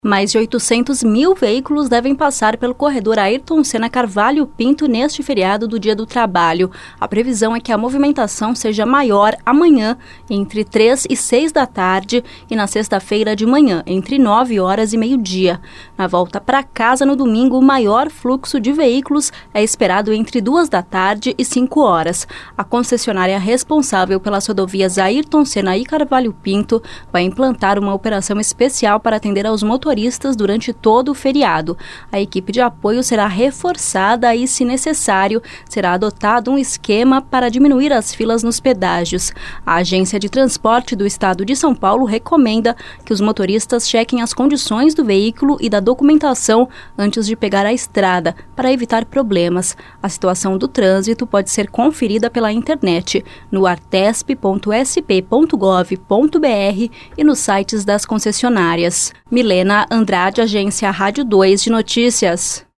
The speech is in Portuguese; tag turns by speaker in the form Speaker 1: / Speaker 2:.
Speaker 1: Mais de 800 mil veículos devem passar pelo corredor Ayrton Senna Carvalho Pinto neste feriado do Dia do Trabalho. A previsão é que a movimentação seja maior amanhã, entre 3 e 6 da tarde, e na sexta-feira de manhã, entre 9 horas e meio-dia. Na volta para casa no domingo, o maior fluxo de veículos é esperado entre 2 da tarde e 5 horas. A concessionária responsável pelas rodovias Ayrton Senna e Carvalho Pinto vai implantar uma operação especial para atender aos motoristas durante todo o feriado. A equipe de apoio será reforçada e, se necessário, será adotado um esquema para diminuir as filas nos pedágios. A Agência de Transporte do Estado de São Paulo recomenda que os motoristas chequem as condições do veículo e da documentação antes de pegar a estrada, para evitar problemas. A situação do trânsito pode ser conferida pela internet, no artesp.sp.gov.br e nos sites das concessionárias. Milena Andrade, Agência Rádio 2 de Notícias.